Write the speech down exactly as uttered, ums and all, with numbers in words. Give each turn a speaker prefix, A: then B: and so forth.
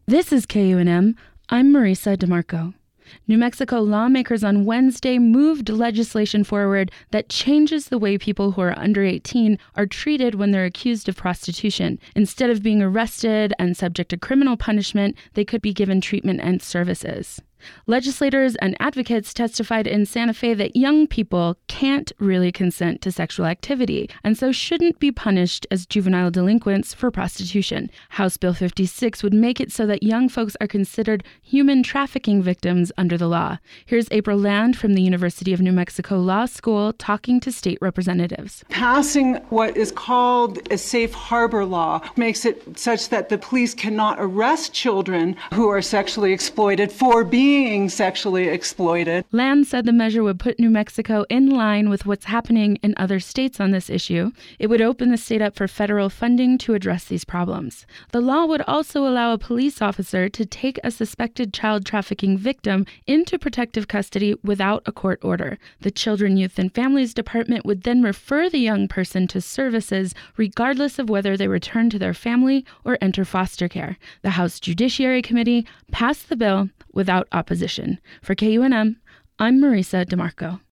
A: This is K U N M. I'm Marisa DeMarco. New Mexico lawmakers on Wednesday moved legislation forward that changes the way people who are under eighteen are treated when they're accused of prostitution. Instead of being arrested and subject to criminal punishment, they could be given treatment and services. Legislators and advocates testified in Santa Fe that young people can't really consent to sexual activity and so shouldn't be punished as juvenile delinquents for prostitution. House Bill fifty-six would make it so that young folks are considered human trafficking victims under the law. Here's April Land from the University of New Mexico Law School talking to state representatives.
B: Passing what is called a safe harbor law makes it such that the police cannot arrest children who are sexually exploited for being being sexually exploited.
A: Land said the measure would put New Mexico in line with what's happening in other states on this issue. It would open the state up for federal funding to address these problems. The law would also allow a police officer to take a suspected child trafficking victim into protective custody without a court order. The Children, Youth, and Families Department would then refer the young person to services regardless of whether they return to their family or enter foster care. The House Judiciary Committee passed the bill without opposition. For K U N M, I'm Marisa DeMarco.